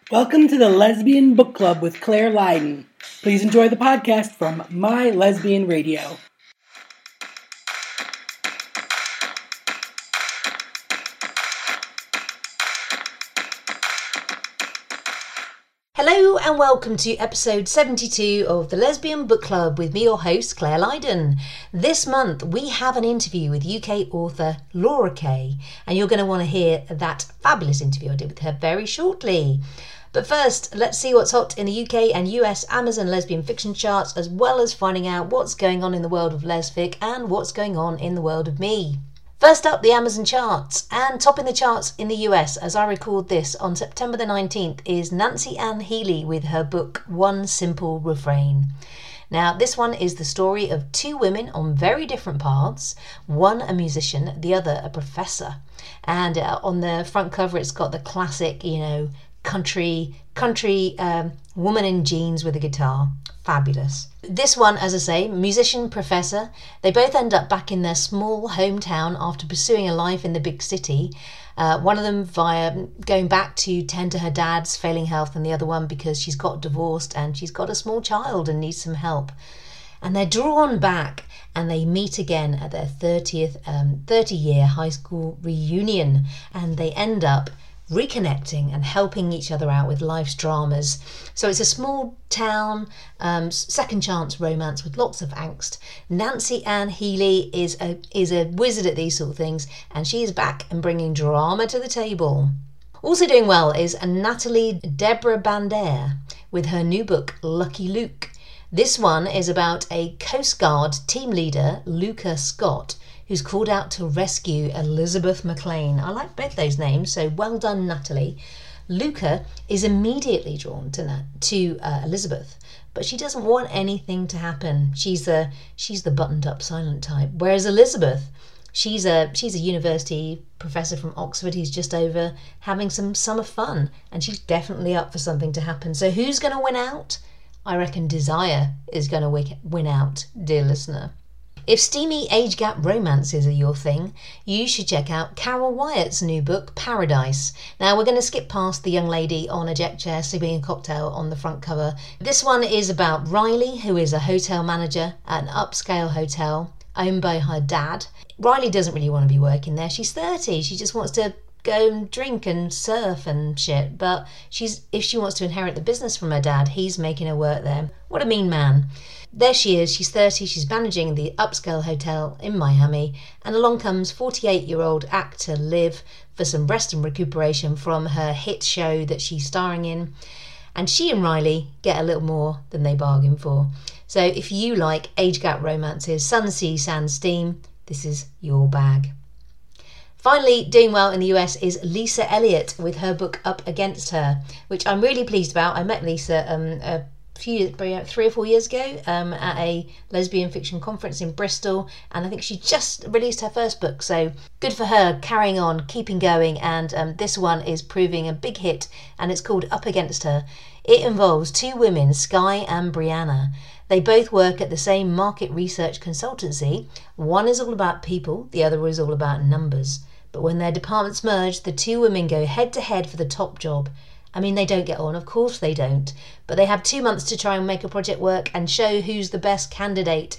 Welcome to the Lesbian Book Club with Claire Lydon. Please enjoy the podcast from My Lesbian Radio. Hello and welcome to episode 72 of the Lesbian Book Club with me, your host, Claire Lydon. This month we have an interview with UK author Laura Kay, and you're going to want to hear that fabulous interview I did with her very shortly. But first, let's see what's hot in the UK and US Amazon lesbian fiction charts, as well as finding out what's going on in the world of lesfic and what's going on in the world of me. First up, the Amazon charts, and topping the charts in the US as I record this on September the 19th is Nancy Ann Healey with her book One Simple Refrain. Now, this one is the story of two women on very different paths, one a musician, the other a professor. And on the front cover it's got the classic, country woman in jeans with a guitar. Fabulous. This one, as I say, musician, professor, they both end up back in their small hometown after pursuing a life in the big city. One of them via going back to tend to her dad's failing health, and the other one because she's got divorced and she's got a small child and needs some help. And they're drawn back and they meet again at their 30-year high school reunion, and they end up reconnecting and helping each other out with life's dramas. So it's a small town, second chance romance with lots of angst. Nancy Ann Healey is a wizard at these sort of things, and she is back and bringing drama to the table. Also doing well is Natalie Deborah Bander with her new book Lucky Luke. This one is about a Coast Guard team leader, Luca Scott, who's called out to rescue Elizabeth McLean. I like both those names, so well done, Natalie. Luca is immediately drawn to Elizabeth, but she doesn't want anything to happen. She's the buttoned-up silent type, whereas Elizabeth, she's a university professor from Oxford who's just over having some summer fun, and she's definitely up for something to happen. So who's going to win out? I reckon Desire is going to win out, dear listener. If steamy age gap romances are your thing, you should check out Carol Wyatt's new book, Paradise. Now, we're going to skip past the young lady on a deck chair sipping a cocktail on the front cover. This one is about Riley, who is a hotel manager at an upscale hotel owned by her dad. Riley doesn't really want to be working there. She's 30. She just wants to go and drink and surf and shit. But if she wants to inherit the business from her dad, he's making her work there. What a mean man. There she is, she's 30, she's managing the upscale hotel in Miami, and along comes 48-year-old actor Liv for some rest and recuperation from her hit show that she's starring in, and she and Riley get a little more than they bargained for. So if you like age gap romances, sun, sea, sand, steam, this is your bag. Finally, doing well in the US is Lisa Elliott with her book Up Against Her, which I'm really pleased about. I met Lisa 3 or 4 years ago at a lesbian fiction conference in Bristol, and I think she just released her first book, so good for her, carrying on, keeping going, and this one is proving a big hit, and it's called Up Against Her. It involves two women, Sky and Brianna. They both work at the same market research consultancy. One is all about people, the other is all about numbers. But when their departments merge, the two women go head to head for the top job. I mean, they don't get on, of course they don't, but they have 2 months to try and make a project work and show who's the best candidate.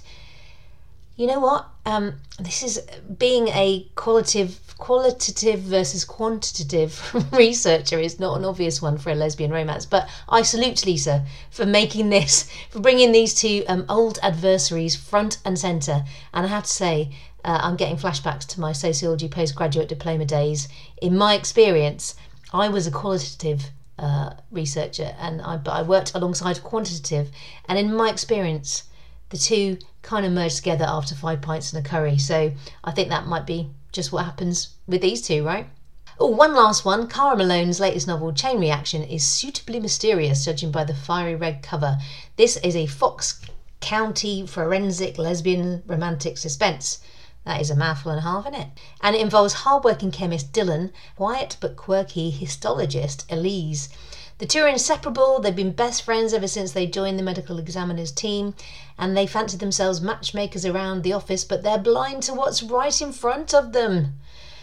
You know what? This is being a qualitative versus quantitative researcher is not an obvious one for a lesbian romance, but I salute Lisa for making this, for bringing these two old adversaries front and centre. And I have to say, I'm getting flashbacks to my sociology postgraduate diploma days. In my experience, I was a qualitative researcher, and I worked alongside quantitative, and in my experience the two kind of merged together after 5 pints and a curry. So I think that might be just what happens with these two, right? Oh, one last one. Cara Malone's latest novel, Chain Reaction, is suitably mysterious, judging by the fiery red cover. This is a Fox County forensic lesbian romantic suspense. That is a mouthful and a half, isn't it? And it involves hard-working chemist Dylan, quiet but quirky histologist Elise. The two are inseparable. They've been best friends ever since they joined the medical examiner's team, and they fancy themselves matchmakers around the office, but they're blind to what's right in front of them.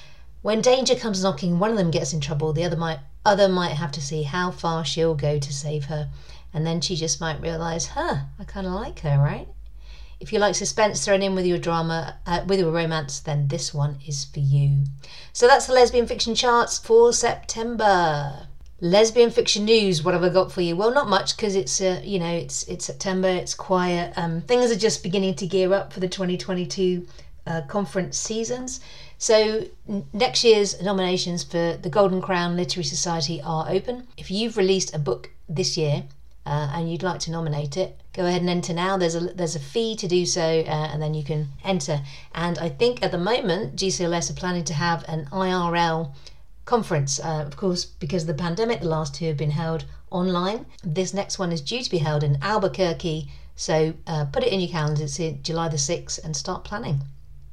When danger comes knocking, one of them gets in trouble, the other might have to see how far she'll go to save her. And then she just might realise, I kind of like her, right? If you like suspense thrown in with your drama, with your romance, then this one is for you. So that's the lesbian fiction charts for September. Lesbian fiction news, what have I got for you? Well, not much, because it's it's September, it's quiet. Things are just beginning to gear up for the 2022 conference seasons. So next year's nominations for the Golden Crown Literary Society are open. If you've released a book this year and you'd like to nominate it, go ahead and enter now. There's a fee to do so, and then you can enter. And I think at the moment GCLS are planning to have an IRL conference. Of course, because of the pandemic, the last two have been held online. This next one is due to be held in Albuquerque. So put it in your calendar. It's July the 6th, and start planning.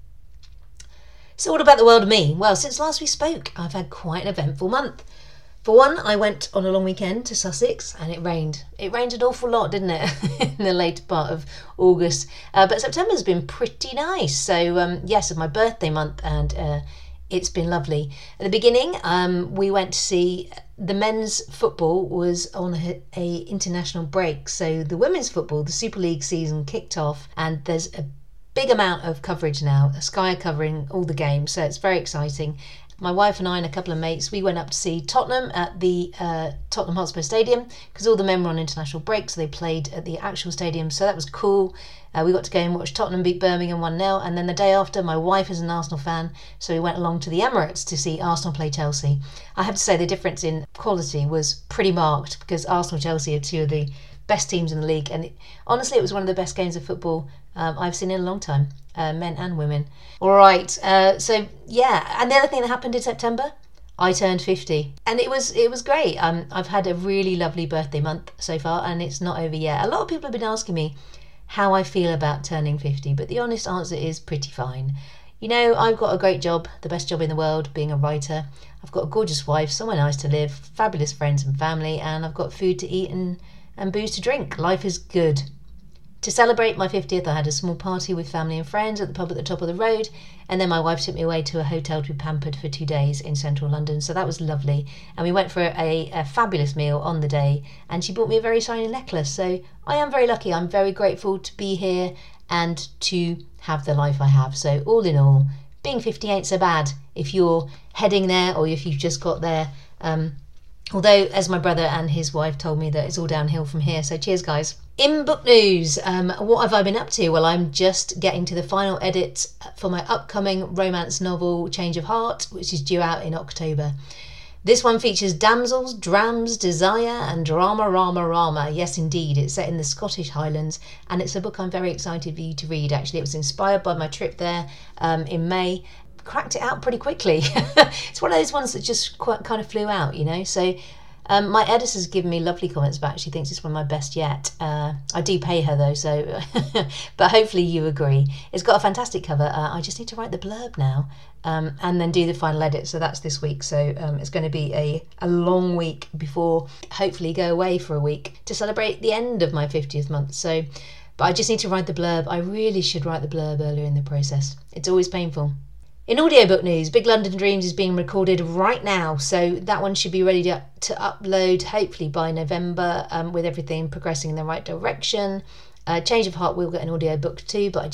So what about the world of me? Well, since last we spoke, I've had quite an eventful month. For one, I went on a long weekend to Sussex and it rained. It rained an awful lot, didn't it, in the later part of August. But September's been pretty nice. So yes, it's my birthday month and it's been lovely. At the beginning, we went to see the men's football was on a international break. So the women's football, the Super League season kicked off, and there's a big amount of coverage now. Sky are covering all the games, so it's very exciting. My wife and I and a couple of mates, we went up to see Tottenham at the Tottenham Hotspur Stadium, because all the men were on international break, so they played at the actual stadium, so that was cool. We got to go and watch Tottenham beat Birmingham 1-0, and then the day after, my wife is an Arsenal fan, so we went along to the Emirates to see Arsenal play Chelsea. I have to say the difference in quality was pretty marked, because Arsenal-Chelsea are two of the best teams in the league, and honestly it was one of the best games of football I've seen in a long time, men and women. All right, so yeah, and the other thing that happened in September, I turned 50, and it was great. I've had a really lovely birthday month so far, and it's not over yet. A lot of people have been asking me how I feel about turning 50, but the honest answer is pretty fine. You know, I've got a great job, the best job in the world, being a writer. I've got a gorgeous wife, somewhere nice to live, fabulous friends and family, and I've got food to eat and booze to drink. Life is good. To celebrate my 50th, I had a small party with family and friends at the pub at the top of the road, and then my wife took me away to a hotel to be pampered for 2 days in central London, so that was lovely. And we went for a fabulous meal on the day, and she bought me a very shiny necklace, so I am very lucky. I'm very grateful to be here and to have the life I have. So all in all, being 50 ain't so bad if you're heading there or if you've just got there. Although, as my brother and his wife told me, that it's all downhill from here. So cheers, guys. In book news, what have I been up to? Well, I'm just getting to the final edits for my upcoming romance novel, Change of Heart, which is due out in October. This one features damsels, drams, desire, and drama, rama, rama. Yes, indeed. It's set in the Scottish Highlands, and it's a book I'm very excited for you to read, actually. It was inspired by my trip there in May. Cracked it out pretty quickly. It's one of those ones that just kind of flew out, you know. So my editor's given me lovely comments back. She thinks it's one of my best yet. I do pay her though, so but hopefully you agree. It's got a fantastic cover. I just need to write the blurb now and then do the final edit. So that's this week. So it's going to be a long week before hopefully go away for a week to celebrate the end of my 50th month. So, but I just need to write the blurb. I really should write the blurb earlier in the process. It's always painful. In audiobook news, Big London Dreams is being recorded right now, so that one should be ready to upload hopefully by November, with everything progressing in the right direction. Change of Heart will get an audiobook too, but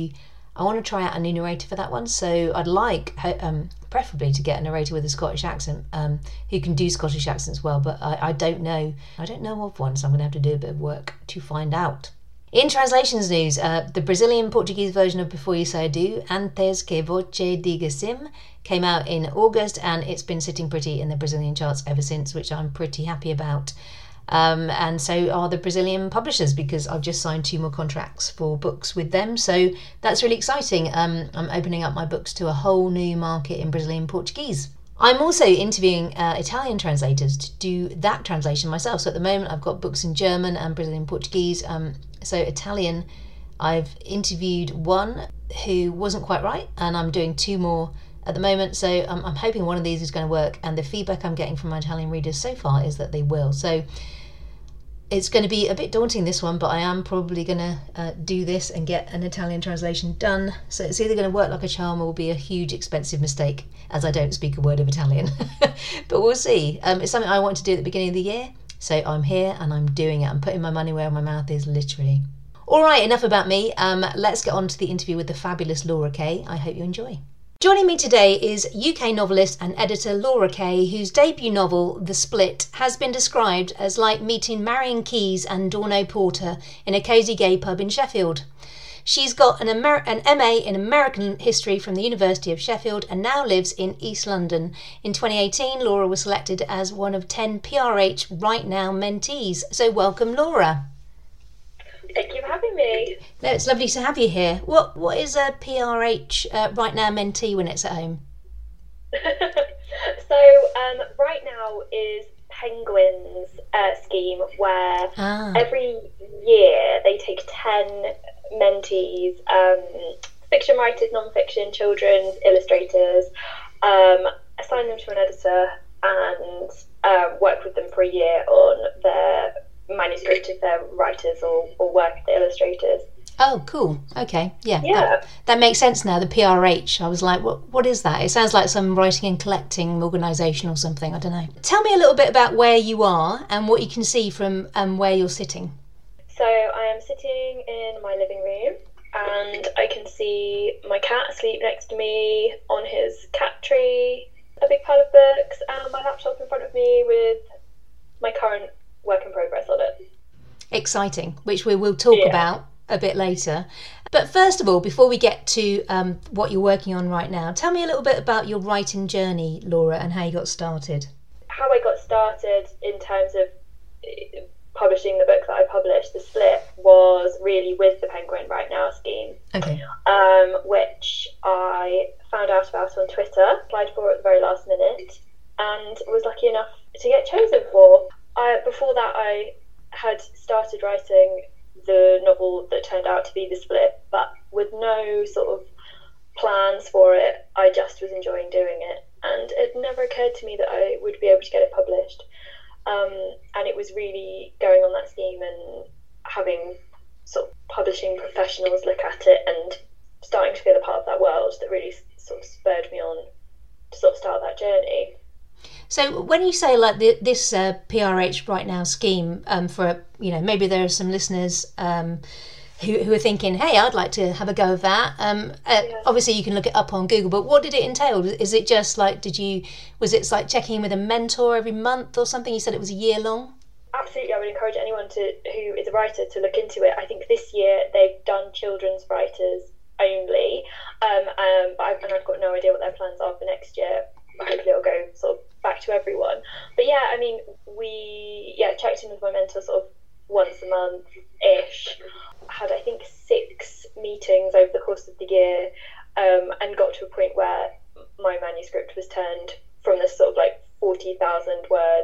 I want to try out a new narrator for that one, so I'd like preferably to get a narrator with a Scottish accent who can do Scottish accents well, but I don't know of one, so I'm going to have to do a bit of work to find out. In translations news, the Brazilian Portuguese version of Before You Say I Do, Antes que Voce Diga Sim, came out in August, and it's been sitting pretty in the Brazilian charts ever since, which I'm pretty happy about. And so are the Brazilian publishers, because I've just signed 2 more contracts for books with them, so that's really exciting. I'm opening up my books to a whole new market in Brazilian Portuguese. I'm also interviewing Italian translators to do that translation myself. So at the moment I've got books in German and Brazilian Portuguese. So Italian, I've interviewed one who wasn't quite right, and I'm doing 2 more at the moment. So I'm hoping one of these is going to work, and the feedback I'm getting from my Italian readers so far is that they will. So It's going to be a bit daunting, this one, but I am probably going to do this and get an Italian translation done. So it's either going to work like a charm or will be a huge expensive mistake, as I don't speak a word of Italian. But we'll see. It's something I wanted to do at the beginning of the year, so I'm here and I'm doing it. I'm putting my money where my mouth is, literally. All right, enough about me. Let's get on to the interview with the fabulous Laura Kay. I hope you enjoy. Joining me today is UK novelist and editor Laura Kay, whose debut novel, The Split, has been described as like meeting Marion Keyes and Dawn O'Porter in a cosy gay pub in Sheffield. She's got an MA in American History from the University of Sheffield and now lives in East London. In 2018, Laura was selected as one of 10 PRH Right Now mentees. So welcome, Laura. Thank you for having me. No, it's lovely to have you here. What is a PRH Right Now mentee when it's at home? So Right Now is Penguin's scheme where every year they take 10 mentees, fiction writers, non-fiction, children's illustrators, assign them to an editor and work with them for a year on their manuscript if they're writers or work with the illustrators. Oh, cool. Okay. Yeah. That makes sense now, the PRH. I was like, what is that? It sounds like some writing and collecting organisation or something. I don't know. Tell me a little bit about where you are and what you can see from where you're sitting. So I am sitting in my living room and I can see my cat asleep next to me on his cat tree, a big pile of books and my laptop in front of me with my current work in progress on it. Exciting, which we will talk about a bit later. But first of all, before we get to what you're working on right now, tell me a little bit about your writing journey, Laura, and how you got started. How I got started in terms of publishing the book that I published, The Split, was really with the Penguin Right Now scheme. Okay. Which I found out about on Twitter, applied for at the very last minute, and was lucky enough to get chosen for. Before that, I had started writing the novel that turned out to be The Split, but with no sort of plans for it. I just was enjoying doing it, and it never occurred to me that I would be able to get it published. And it was really going on that scheme and having sort of publishing professionals look at it and starting to feel a part of that world that really sort of spurred me on to sort of start that journey. So when you say like this PRH Right Now scheme, for maybe there are some listeners who are thinking, hey, I'd like to have a go of that. Obviously, you can look it up on Google, but what did it entail? Is it just like, was it like checking in with a mentor every month or something? You said it was a year long? Absolutely, I would encourage anyone who is a writer to look into it. I think this year they've done children's writers only, but I've got no idea what their plans are for next year. Hopefully it'll go sort of back to everyone. But yeah, I mean, we checked in with my mentor sort of once a month-ish. Had, I think, 6 meetings over the course of the year, and got to a point where my manuscript was turned from this sort of like 40,000 word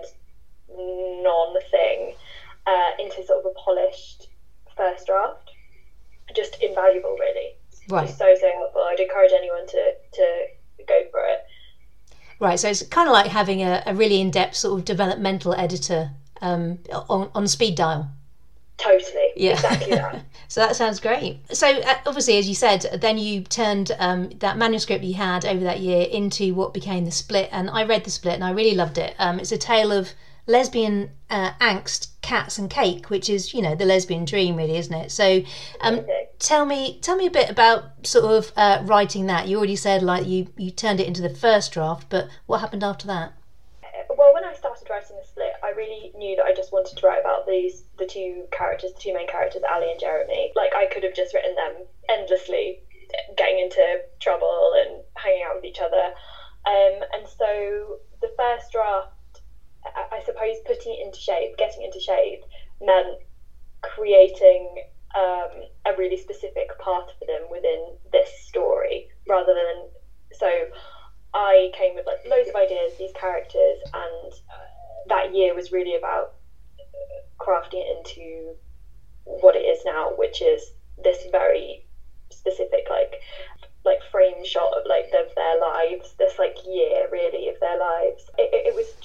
non-thing into sort of a polished first draft. Just invaluable, really. Right. Just so helpful. I'd encourage anyone to go for it. Right, so it's kind of like having a really in-depth sort of developmental editor on speed dial. Totally, yeah. Exactly that. So that sounds great. So obviously, as you said, then you turned that manuscript you had over that year into what became The Split, and I read The Split and I really loved it. It's a tale of lesbian angst, cats and cake, which is, the lesbian dream, really, isn't it? So tell me a bit about sort of writing that. You already said like you turned it into the first draft, but what happened after that? Well, when I started writing The Split, I really knew that I just wanted to write about the two main characters, Ali and Jeremy. Like, I could have just written them endlessly, getting into trouble and hanging out with each other. And so the first draft, I suppose, getting into shape meant creating a really specific path for them within this story, rather than so. I came with like loads of ideas, these characters, and that year was really about crafting it into what it is now, which is this very specific like frame shot of like their lives, this like year really of their lives. It was just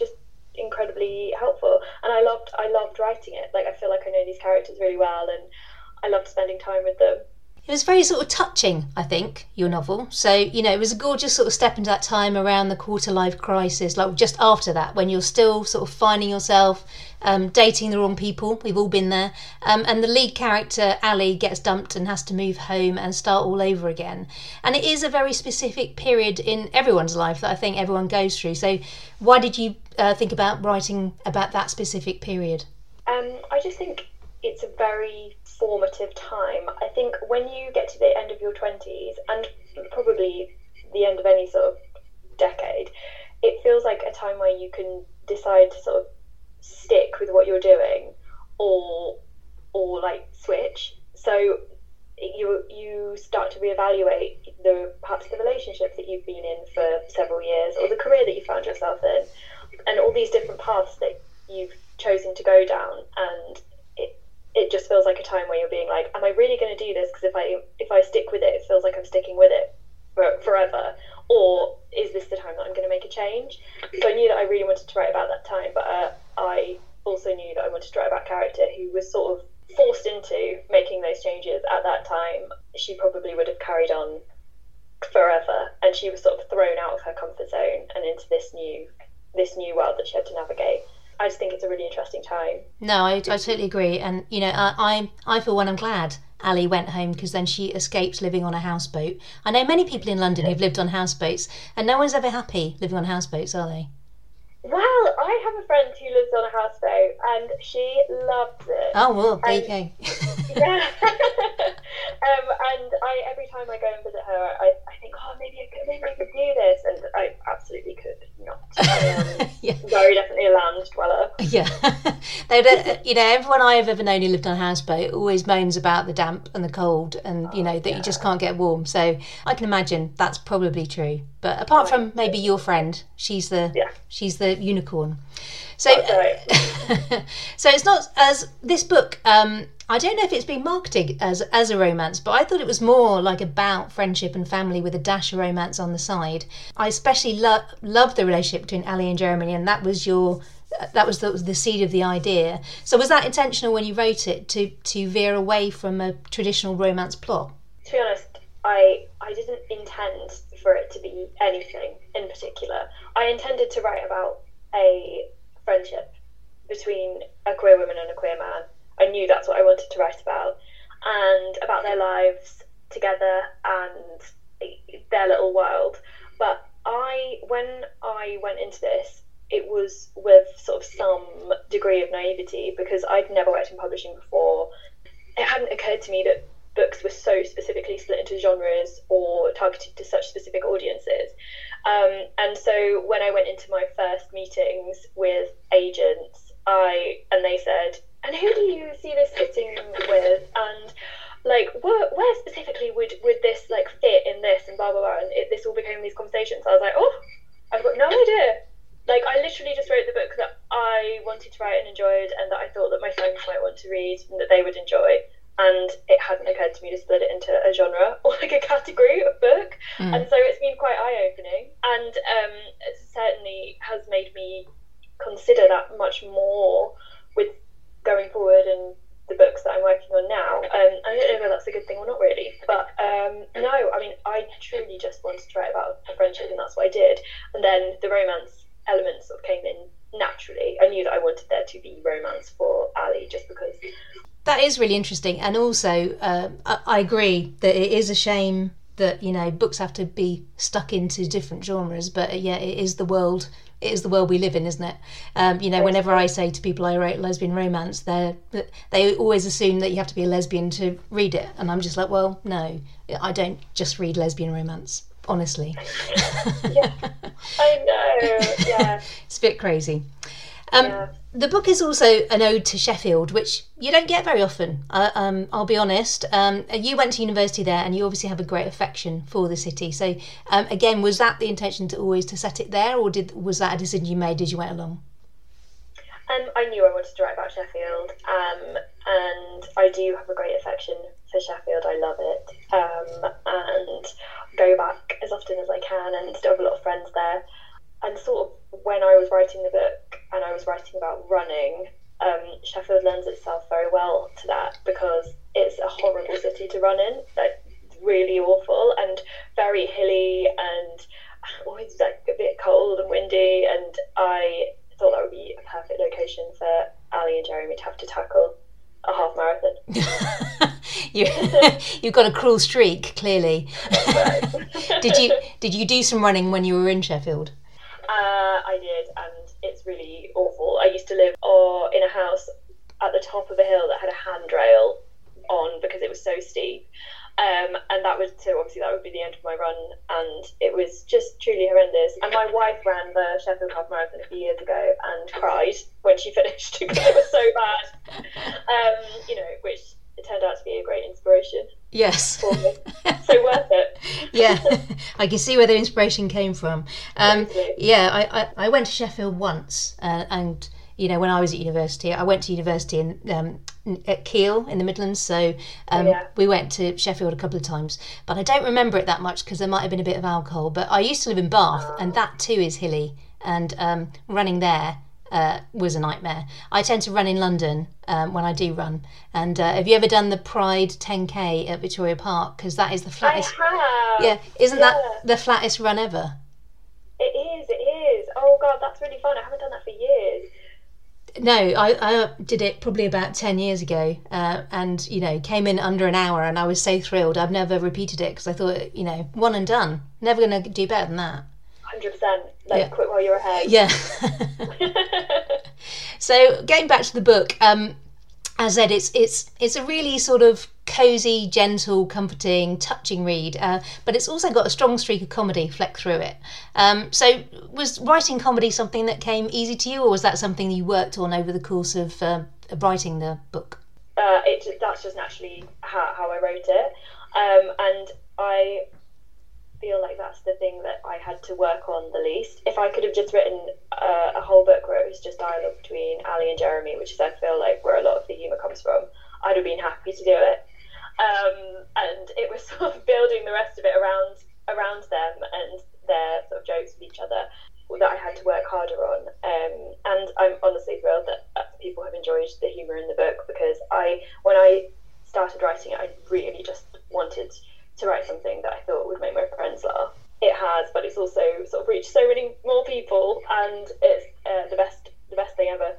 incredibly helpful. And I loved writing it. Like, I feel like I know these characters really well, and I loved spending time with them. It was very sort of touching, I think, your novel. So, it was a gorgeous sort of step into that time around the quarter-life crisis, like just after that, when you're still sort of finding yourself dating the wrong people. We've all been there. And the lead character, Ali, gets dumped and has to move home and start all over again. And it is a very specific period in everyone's life that I think everyone goes through. So why did you think about writing about that specific period? I just think it's a very formative time. I think when you get to the end of your 20s, and probably the end of any sort of decade, it feels like a time where you can decide to sort of stick with what you're doing or like switch. So you start to reevaluate perhaps the relationships that you've been in for several years, or the career that you found yourself in, and all these different paths that you've chosen to go down. And it just feels like a time where you're being like, am I really going to do this? Because if I stick with it, it feels like I'm sticking with it forever. Or is this the time that I'm going to make a change? So I knew that I really wanted to write about that time, but I also knew that I wanted to write about a character who was sort of forced into making those changes at that time. She probably would have carried on forever, and she was sort of thrown out of her comfort zone and into this new world that she had to navigate. I just think it's a really interesting time. No, I totally agree. And, I for one, I'm glad Ali went home, because then she escaped living on a houseboat. I know many people in London who've lived on houseboats, and no one's ever happy living on houseboats, are they? Well, I have a friend who lives on a houseboat, and she loves it. Oh, well, there you go. Yeah. And every time I go and visit her, I think, oh, maybe I could do this, and I absolutely could not. Yeah. Very definitely a land dweller. Yeah. Everyone I've ever known who lived on a houseboat always moans about the damp and the cold, and that you just can't get warm. So I can imagine that's probably true. But apart from maybe your friend, she's the unicorn. So, so it's not as this book. I don't know if it's been marketed as a romance, but I thought it was more like about friendship and family with a dash of romance on the side. I especially love the relationship between Ali and Jeremy, and that was the seed of the idea. So was that intentional when you wrote it, to veer away from a traditional romance plot? To be honest, I didn't intend for it to be anything in particular. I intended to write about a friendship between a queer woman and a queer man. I knew that's what I wanted to write about, and about their lives together and their little world. But when I went into this, it was with sort of some degree of naivety, because I'd never worked in publishing before. It hadn't occurred to me that books were so specifically split into genres or targeted to such specific audiences. And so when I went into my first meetings with agents, and they said, and who do you see this fitting with? And like, where specifically would this like fit in this, and blah, blah, blah. And this all became these conversations. I was like, oh, I've got no idea. Like, I literally just wrote the book that I wanted to write and enjoyed, and that I thought that my friends might want to read and that they would enjoy. And it hadn't occurred to me to split it into a genre or like a category of book. And so it's been quite eye-opening, and it certainly has made me consider that much more with going forward and the books that I'm working on now. I don't know whether that's a good thing or not really, but no, I mean, I truly just wanted to write about a friendship, and that's what I did. And then the romance elements sort of came in naturally. I knew that I wanted there to be romance for Ali, just because. That is really interesting, and also I agree that it is a shame that books have to be stuck into different genres. But it is the world. It is the world we live in, isn't it? Whenever I say to people I write lesbian romance, they always assume that you have to be a lesbian to read it, and I'm just like, well, no, I don't just read lesbian romance, honestly. Yeah, I know. Yeah, it's a bit crazy. Yeah. The book is also an ode to Sheffield, which you don't get very often. I'll be honest. You went to university there, and you obviously have a great affection for the city. So, again, was that the intention to set it there, or was that a decision you made as you went along? I knew I wanted to write about Sheffield, and I do have a great affection for Sheffield. I love it, and go back as often as I can, and still have a lot of friends there. And sort of when I was writing the book and I was writing about running, Sheffield lends itself very well to that because it's a horrible city to run in, like really awful and very hilly and always like a bit cold and windy, and I thought that would be a perfect location for Ali and Jeremy to have to tackle a half marathon. You've got a cruel streak, clearly. Right. Did you do some running when you were in Sheffield? I did, and it's really awful. I used to live in a house at the top of a hill that had a handrail on because it was so steep. And that would be the end of my run, and it was just truly horrendous. And my wife ran the Sheffield Half Marathon a few years ago and cried when she finished because it was so bad. Which it turned out to be a great inspiration. Yes. For me. So worth it. Yeah, I can see where the inspiration came from. I went to Sheffield once, and when I was at university, I went to university at Keele in the Midlands, so we went to Sheffield a couple of times, but I don't remember it that much because there might have been a bit of alcohol. But I used to live in Bath, and that too is hilly, and running there was a nightmare. I tend to run in London when I do run. And have you ever done the Pride 10K at Victoria Park? Because that is the flattest. I have. Yeah, isn't that the flattest run ever? It is. Oh God, that's really fun. I haven't done that for years. No, I did it probably about 10 years ago, and came in under an hour, and I was so thrilled. I've never repeated it because I thought, one and done. Never going to do better than that. 100%. Quit while you're ahead. Yeah. So getting back to the book, as I said, it's a really sort of cosy, gentle, comforting, touching read, but it's also got a strong streak of comedy flecked through it. So was writing comedy something that came easy to you, or was that something you worked on over the course of writing the book? That's just naturally how I wrote it, and I feel like that's the thing that I had to work on the least. If I could have just written a whole book where it was just dialogue between Ali and Jeremy, which is I feel like where a lot of the humour comes from, I'd have been happy to do it. And it was sort of building the rest of it around them and their sort of jokes with each other that I had to work harder on. And I'm honestly thrilled that people have enjoyed the humour in the book, because when I started writing it, I really just wanted to write something that I thought would make my friends laugh. It has, but it's also sort of reached so many more people, and it's the best thing ever.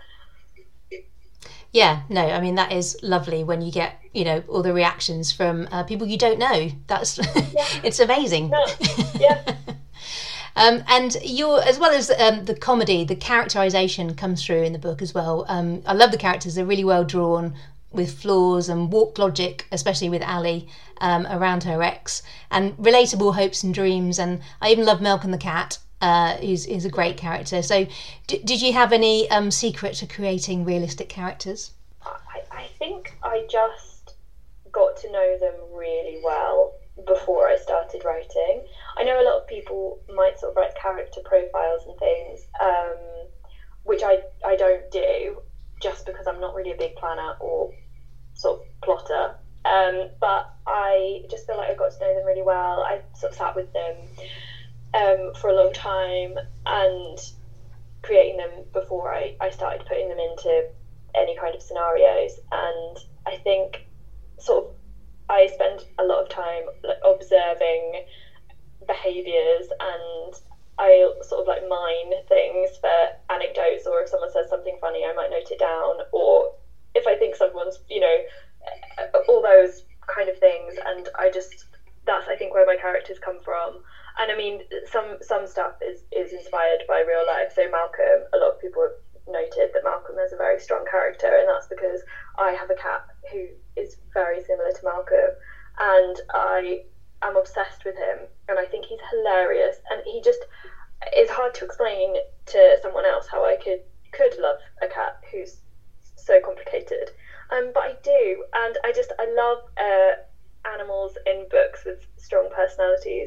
Yeah, no, I mean, that is lovely when you get, all the reactions from people you don't know. That's it's amazing. No. Yeah. And as well as the comedy, the characterization comes through in the book as well. I love the characters; they're really well drawn, with flaws and warped logic, especially with Ali around her ex, and relatable hopes and dreams. And I even love Malcolm the cat, who's a great character. So did you have any secret to creating realistic characters? I think I just got to know them really well before I started writing. I know a lot of people might sort of write character profiles and things, which I don't do, just because I'm not really a big planner or sort of plotter. But I just feel like I got to know them really well. I sort of sat with them for a long time and creating them before I started putting them into any kind of scenarios. And I think sort of I spend a lot of time observing behaviours, and I sort of mine things for anecdotes, or if someone says something funny I might note it down, or if I think someone's all those kind of things. And that's I think where my characters come from. And I mean, some stuff is inspired by real life. So Malcolm, a lot of people have noted that Malcolm is a very strong character, and that's because I have a cat who is very similar to Malcolm, and I am obsessed with him, and I think he's hilarious, and he just is hard to explain to someone else how I could love a cat who's so complicated, but I do. And I love animals in books with strong personalities,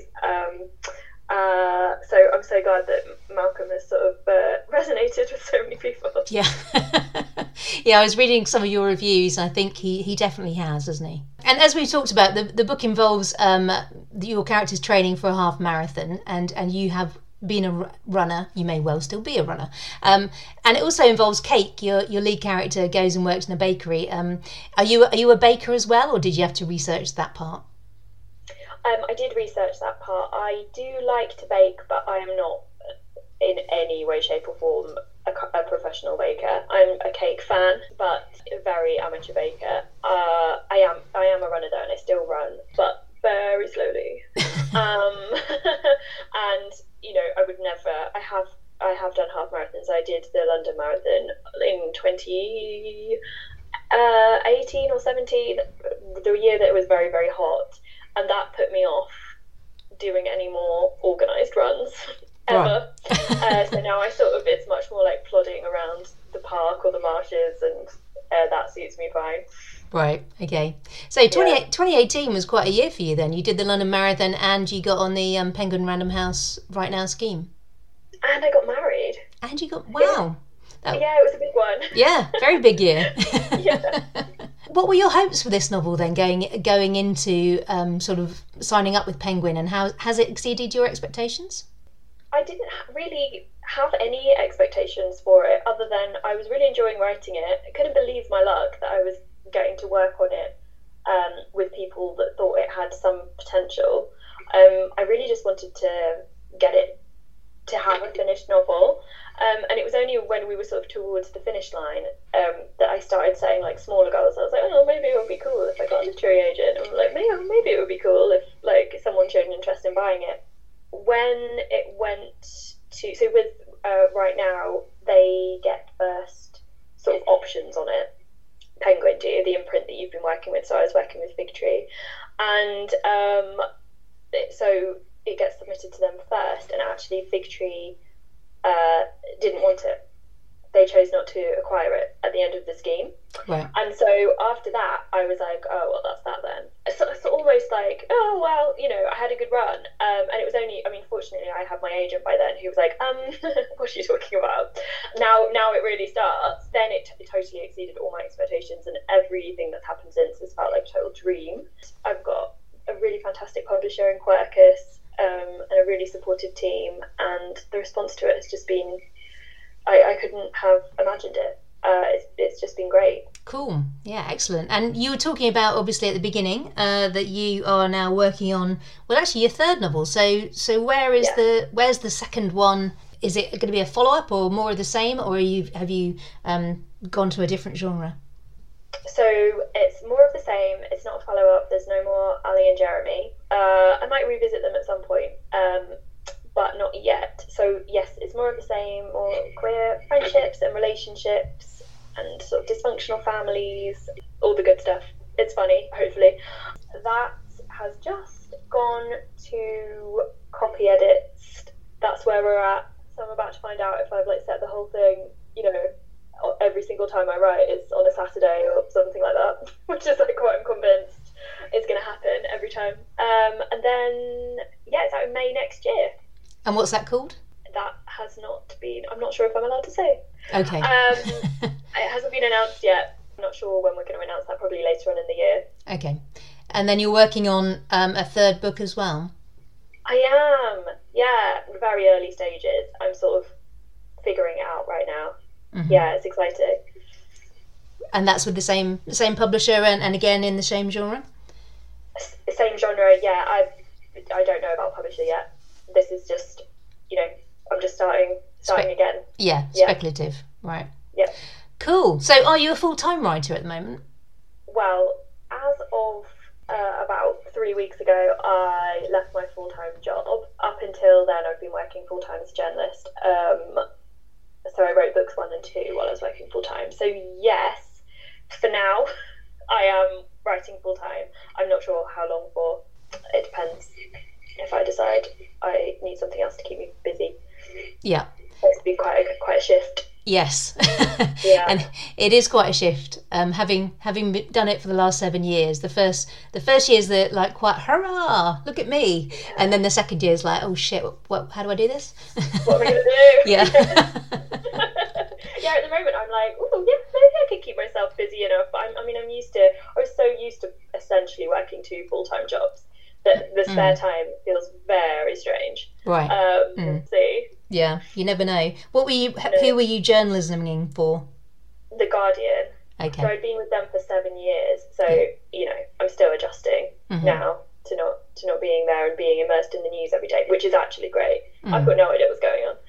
so I'm so glad that Malcolm has sort of resonated with so many people. Yeah. Yeah, I was reading some of your reviews, and I think he definitely has, hasn't he? And as we talked about, the book involves your characters training for a half marathon, and you have been a runner, you may well still be a runner. And it also involves cake. Your lead character goes and works in a bakery. Are you a baker as well, or did you have to research that part? I did research that part. I do like to bake, but I am not in any way, shape or form a professional baker. I'm a cake fan, but a very amateur baker. I am a runner though, and I still run, but very slowly. And I would never. I have done half marathons. I did the London Marathon in 2018 or 17, the year that it was very, very hot, and that put me off doing any more organised runs ever. Right. So now it's much more like plodding around the park or the marshes, and that suits me fine. Right, okay. So 2018 was quite a year for you then. You did the London Marathon and you got on the Penguin Random House Right Now scheme. And I got married. And you got, wow. Yeah, it was a big one. Yeah, very big year. Yeah. What were your hopes for this novel then, going into sort of signing up with Penguin, and how has it exceeded your expectations? I didn't really have any expectations for it, other than I was really enjoying writing it. I couldn't believe my luck that I was getting to work on it with people that thought it had some potential. I really just wanted to get it to have a finished novel, and it was only when we were sort of towards the finish line that I started setting like smaller goals. I was like, oh, maybe it would be cool if I got a literary agent, and like maybe it would be cool if like someone showed an interest in buying it. When it went to, so with Right Now, they get first sort of options on it. Penguin do, the imprint that you've been working with. So I was working with Fig Tree, and so it gets submitted to them first, and actually Fig Tree didn't want it. They chose not to acquire it at the end of the scheme. Right. And so after that, I was like, oh, well, that's that then. It's almost like, oh, well, I had a good run. And it was only, fortunately, I had my agent by then who was like, what are you talking about? Now it really starts. Then it totally exceeded all my expectations, and everything that's happened since has felt like a total dream. I've got a really fantastic publisher in Quercus, and a really supportive team, and the response to it has just been, I couldn't have imagined it. It's just been great. Cool. Yeah, excellent. And you were talking about, obviously, at the beginning, that you are now working on, well, actually, your third novel. So where's the second one? Is it going to be a follow-up or more of the same, or have you gone to a different genre? So it's more of the same. It's not a follow-up. There's no more Ali and Jeremy. I might revisit them at some point, but not yet. So yes, it's more of the same, more queer friendships and relationships and sort of dysfunctional families, all the good stuff. It's funny, hopefully. That has just gone to copy edits. That's where we're at. So I'm about to find out if I've set the whole thing, every single time I write it's on a Saturday or something like that, which is what I'm convinced is going to happen every time. And then, it's out in May next year. And what's that called? That has not been, I'm not sure if I'm allowed to say. Okay. It hasn't been announced yet. I'm not sure when we're going to announce that, probably later on in the year. Okay. And then you're working on a third book as well? I am, very early stages. I'm sort of figuring it out right now. Mm-hmm. Yeah, it's exciting. And that's with the same publisher and again in the same genre? Same genre, yeah. I don't know about publisher yet. This is just, I'm just starting again. Yeah, speculative, right. Yeah. Cool. So are you a full-time writer at the moment? Well, as of about 3 weeks ago, I left my full-time job. Up until then, I've been working full-time as a journalist. So I wrote books 1 and 2 while I was working full-time. So yes, for now, I am writing full-time. I'm not sure how long for. It depends. If I decide I need something else to keep me busy. Yeah. It's been quite a shift. Yes. Yeah. And it is quite a shift. Having done it for the last 7 years, the first year's quite hurrah, look at me, and then the second year's like, oh shit, how do I do this? What am I gonna do? Yeah. Yeah. At the moment, I'm like, oh yeah, maybe I could keep myself busy enough. I was so used to essentially working 2 full-time jobs the spare time feels very strange. Right. See. Yeah, you never know. What were you? Who were you journalisming for? The Guardian. Okay. So I'd been with them for 7 years. So I'm still adjusting now to not being there and being immersed in the news every day, which is actually great. I've got no idea what's going on.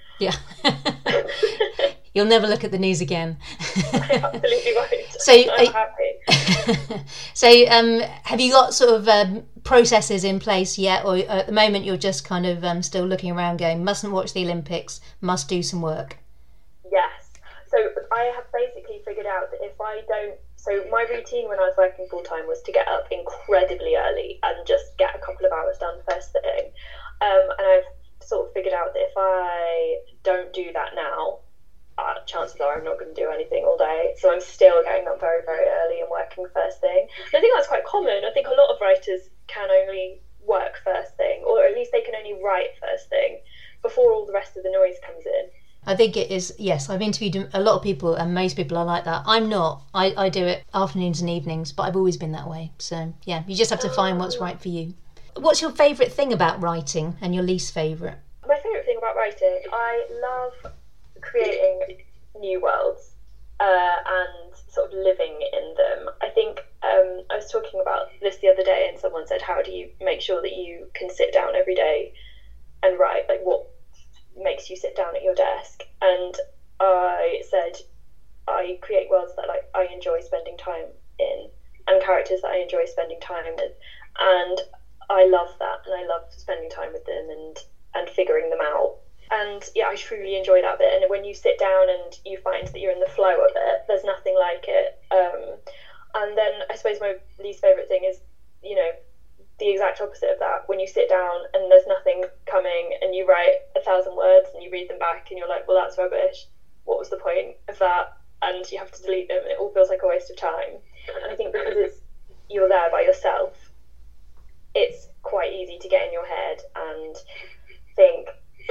Yeah. You'll never look at the news again. I absolutely won't. So, I'm happy. So, have you got sort of processes in place yet, or at the moment you're just kind of still looking around, going, mustn't watch the Olympics, must do some work? Yes. So I have basically figured out that if I don't. So my routine when I was working full time was to get up incredibly early and just get a couple of hours done first thing. And I've sort of figured out that if I don't do that now, chances are I'm not going to do anything all day. So I'm still getting up very, very early and working first thing. And I think that's quite common. I think a lot of writers can only work first thing, or at least they can only write first thing before all the rest of the noise comes in. I think it is, yes. I've interviewed a lot of people, and most people are like that. I'm not. I do it afternoons and evenings, but I've always been that way. So, yeah, you just have to find what's right for you. What's your favourite thing about writing and your least favourite? My favourite thing about writing, I love creating new worlds and sort of living in them. I think I was talking about this the other day, and someone said, how do you make sure that you can sit down every day and write? Like, what makes you sit down at your desk? And I said, I create worlds that I enjoy spending time in, and characters that I enjoy spending time with, and I love that, and I love spending time with them and figuring them out. And yeah, I truly enjoy that bit. And when you sit down and you find that you're in the flow of it, there's nothing like it. And then I suppose my least favourite thing is, the exact opposite of that. When you sit down and there's nothing coming and you write 1,000 words and you read them back and you're like, well, that's rubbish. What was the point of that? And you have to delete them. It all feels like a waste of time. And I think because you're there by yourself, it's quite easy to get in your head and think,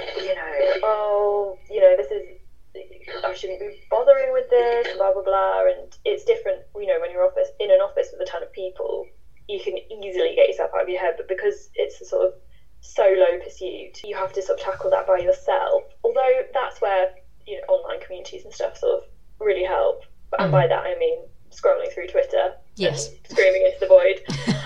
this is, I shouldn't be bothering with this, blah, blah, blah. And it's different, when you're in an office with a ton of people, you can easily get yourself out of your head. But because it's a sort of solo pursuit, you have to sort of tackle that by yourself. Although that's where, online communities and stuff sort of really help. And by that, I mean scrolling through Twitter. Yes. And screaming into the void.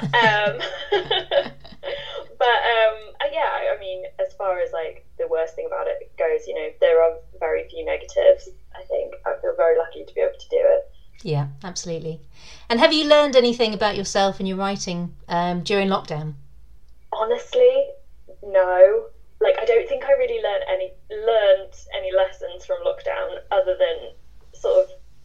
As far as the worst thing about it goes, there are very few negatives. I think I feel very lucky to be able to do it. Yeah, absolutely. And have you learned anything about yourself and your writing during lockdown? Honestly, no. I don't think I really learned any lessons from lockdown, other than sort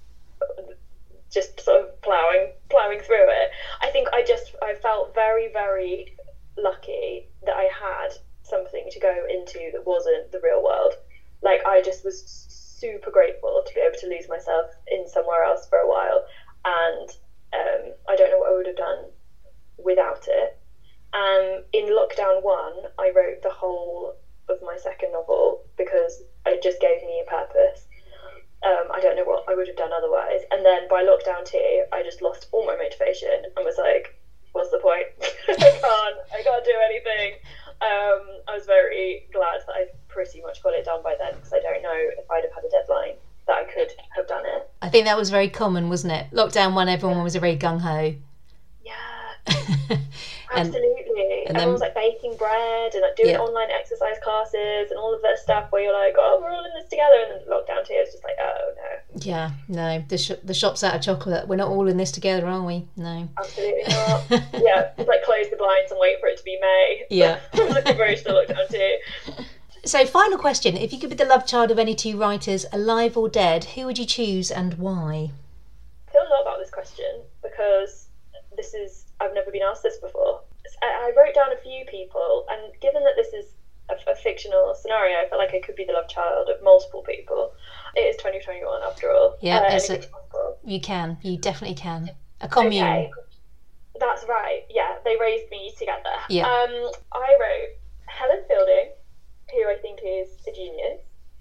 of plowing through it. I think I felt very, very lucky that I had something to go into that wasn't the real world. I just was super grateful to be able to lose myself in somewhere else for a while, and I don't know what I would have done without it. In lockdown 1, I wrote the whole of my second novel because it just gave me a purpose. I don't know what I would have done otherwise. And then by lockdown 2, I just lost all my motivation and was like, what's the point? I can't do anything. I was very glad that I pretty much got it done by then, because I don't know if I'd have had a deadline that I could have done it. I think that was very common, wasn't it? Lockdown 1, everyone was very gung-ho. Yeah. Absolutely. And everyone was baking bread and doing online exercise classes and all of that stuff where you're like, oh, we're all in this together. And then lockdown 2 is just like, oh no. Yeah, no, the shop's out of chocolate. We're not all in this together, are we? No. Absolutely not. Yeah, it's close the blinds and wait for it to be May. Yeah. I'm looking very to lockdown 2. So, final question. If you could be the love child of any 2 writers, alive or dead, who would you choose and why? I feel a lot about this question because I've never been asked this before. I wrote down a few people, and given that this is a fictional scenario, I feel like I could be the love child of multiple people. It is 2021 after all. Yeah, you definitely can. A commune. Okay. That's right, yeah, they raised me together. Yeah. I wrote Helen Fielding, who I think is a genius,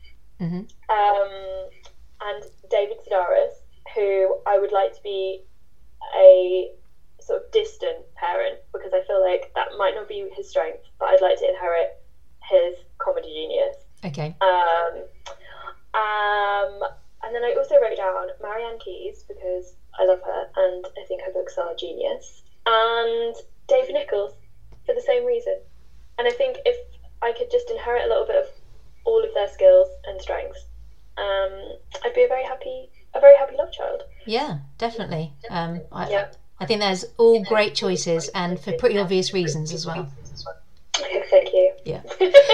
and David Sedaris, who I would like to be a sort of distant parent, because I feel like that might not be be his strength, but I'd like to inherit his comedy genius. Okay. And then I also wrote down Marianne Keyes, because I love her and I think her books are genius, and Dave Nichols for the same reason. And I think if I could just inherit a little bit of all of their skills and strengths, I'd be a very happy love child. Yeah, definitely. I think there's all great choices, and for pretty obvious reasons as well. Thank you. Yeah.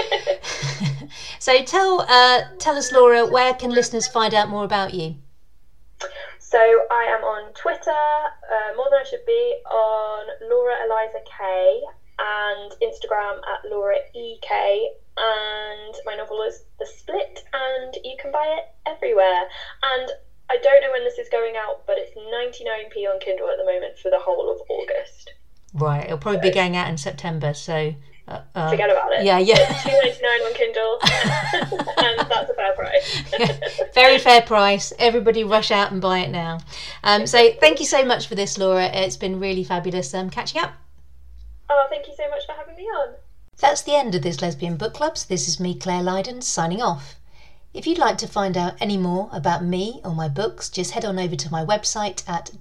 So tell us, Laura, where can listeners find out more about you? So I am on Twitter, more than I should be, on Laura Eliza K, and Instagram at Laura EK, and my novel is The Split, and you can buy it everywhere. And I don't know when this is going out, but it's 99p on Kindle at the moment for the whole of August. Right, it'll probably be going out in September, so... forget about it. Yeah. $2.99 on Kindle, and that's a fair price. Yeah, very fair price. Everybody rush out and buy it now. So thank you so much for this, Laura. It's been really fabulous catching up. Oh, thank you so much for having me on. That's the end of this Lesbian Book Club. So this is me, Claire Lydon, signing off. If you'd like to find out any more about me or my books, just head on over to my website at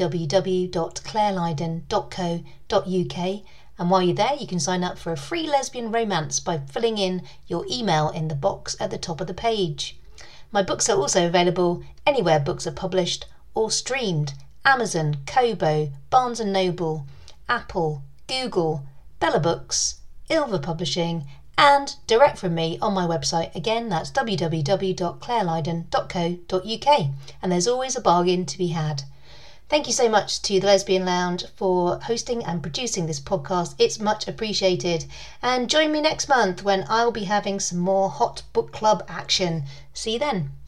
www.clairelydon.co.uk, and while you're there you can sign up for a free lesbian romance by filling in your email in the box at the top of the page. My books are also available anywhere books are published or streamed: Amazon, Kobo, Barnes & Noble, Apple, Google, Bella Books, Ilva Publishing, and direct from me on my website. Again, that's www.clairelydon.co.uk, and there's always a bargain to be had. Thank you so much to the Lesbian Lounge for hosting and producing this podcast. It's much appreciated. And join me next month when I'll be having some more hot book club action. See you then.